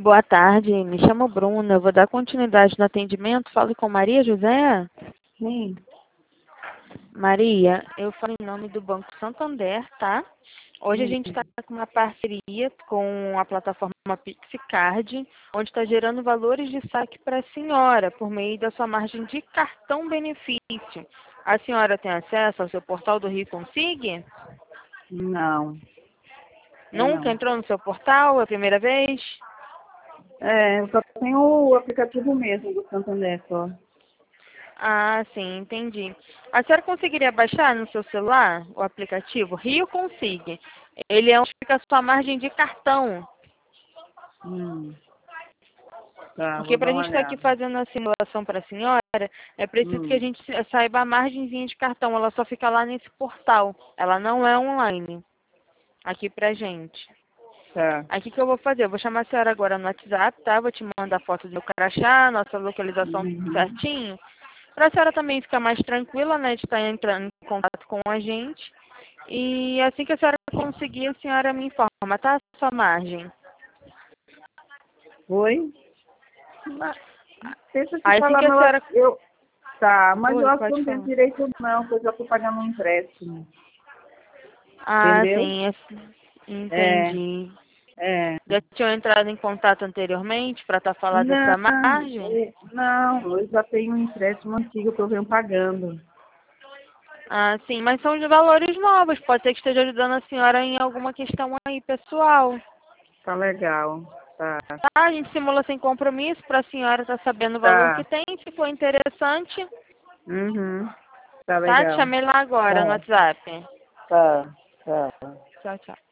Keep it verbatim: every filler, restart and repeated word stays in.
boa tarde. Me chamo Bruna. Eu vou dar continuidade no atendimento. Falo com Maria José. Sim. Maria, eu falo em nome do Banco Santander, tá? Hoje a Sim. gente está com uma parceria com a plataforma Pixicard, onde está gerando valores de saque para a senhora, por meio da sua margem de cartão benefício. A senhora tem acesso ao seu portal do Rio Consig? Não. Eu Nunca não. entrou no seu portal? É a primeira vez? É, eu só tenho o aplicativo mesmo do Santander só. Ah, sim, entendi. A senhora conseguiria baixar no seu celular o aplicativo Rio Consig? Ele é onde fica a sua margem de cartão. Hum. Tá, Porque vou para dar a uma gente estar aqui olhada. fazendo a simulação para a senhora, é preciso que a Hum. gente saiba a margenzinha de cartão. Ela só fica lá nesse portal. Ela não é online aqui pra gente. Tá. Aqui que eu vou fazer? Eu vou chamar a senhora agora no WhatsApp, tá? Vou te mandar foto do meu crachá, nossa localização tudo Uhum. certinho. Para a senhora também ficar mais tranquila, né, de estar entrando em contato com a gente. E assim que a senhora conseguir, a senhora me informa, tá? Sua margem. Oi? Mas, deixa eu te Assim falar, que a mas senhora... eu... Tá, mas eu Oi, acho que eu pode não tenho falar. direito não, porque eu já tô pagando um empréstimo. Ah, Entendeu? sim, é- É, entendi. é. Já tinham entrado em contato anteriormente para estar falando dessa Não, margem? é, não, eu já tenho um empréstimo antigo que eu venho pagando. Ah, sim, mas são de valores novos. Pode ser que esteja ajudando a senhora em alguma questão aí, pessoal. Tá legal. Tá, Tá? A gente simula sem compromisso para a senhora estar sabendo o valor que tá. tem. Se for interessante, Uhum. Tá tá? Te legal. chamei lá agora no Tá, WhatsApp. tá, tá. Tchau, tchau.